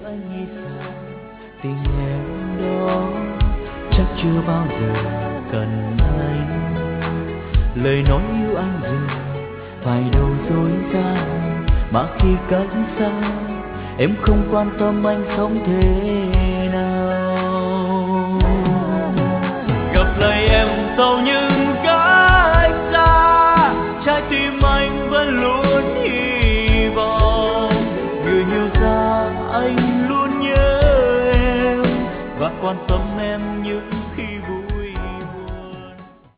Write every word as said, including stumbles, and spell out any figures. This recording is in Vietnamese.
anh nghĩ sao tình em đó chắc chưa bao giờ cần anh. Lời nói yêu anh giờ phải đâu dối gian, mà khi cách xa em không quan tâm anh sống thế